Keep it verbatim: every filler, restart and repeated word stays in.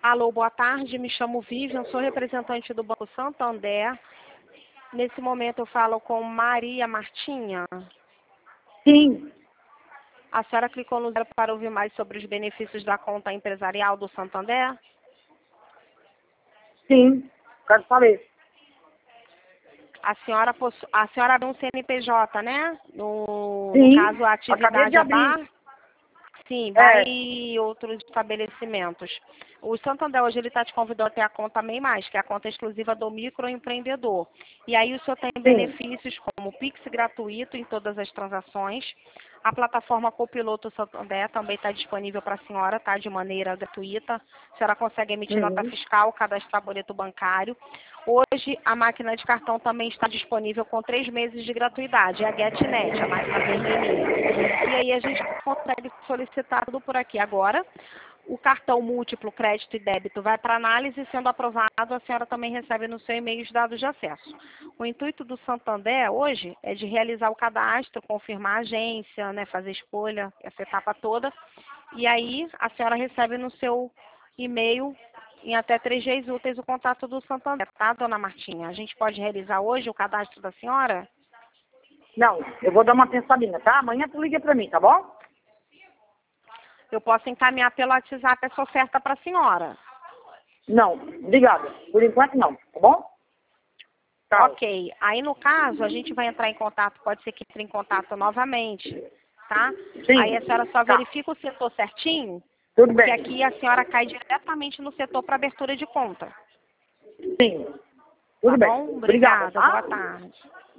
Alô, boa tarde, me chamo Vivian, sou representante do Banco Santander. Nesse momento eu falo com Maria Martinha. Sim, A senhora clicou no zero para ouvir mais sobre os benefícios da conta empresarial do Santander? sim, quero saber. A senhora, possu... a senhora abriu um C N P J, né? No, no Sim, caso, a acabei atividade de é bar. abrir. Sim, vai É, e outros estabelecimentos. O Santander hoje ele está te convidando a ter a conta MEI Mais, que é a conta exclusiva do microempreendedor. E aí o senhor tem sim, benefícios como o Pix gratuito em todas as transações. A plataforma Copiloto Santander também está disponível para a senhora, tá? De maneira gratuita. A senhora consegue emitir nota uhum, fiscal, cadastrar boleto bancário. Hoje a máquina de cartão também está disponível com três meses de gratuidade. É a GetNet, a máquina vermelhinha. E aí a gente consegue solicitar tudo por aqui. Agora, o cartão múltiplo, crédito e débito vai para análise, sendo aprovado, a senhora também recebe no seu e-mail os dados de acesso. O intuito do Santander hoje é de realizar o cadastro, confirmar a agência, né, fazer escolha, essa etapa toda. E aí a senhora recebe no seu e-mail, em até três dias úteis, o contato do Santander, tá, dona Martinha? A gente pode realizar hoje o cadastro da senhora? não, eu vou dar uma pensadinha, tá? Amanhã tu liga pra mim, tá bom? Eu posso encaminhar pelo WhatsApp essa oferta para a senhora. Não, obrigada. Por enquanto não, tá bom? Tchau. Ok. Aí, no caso, a gente vai entrar em contato, pode ser que entre em contato novamente, tá? Aí a Sim, senhora só tá, verifica o setor certinho, tudo porque bem. aqui a senhora cai diretamente no setor para abertura de conta. Sim, Tá tudo bem. bom? Obrigada, Obrigada. Boa tá? tarde.